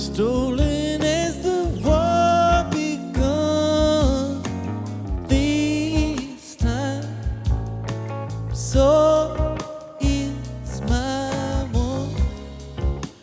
Stolen as the war begun. This time so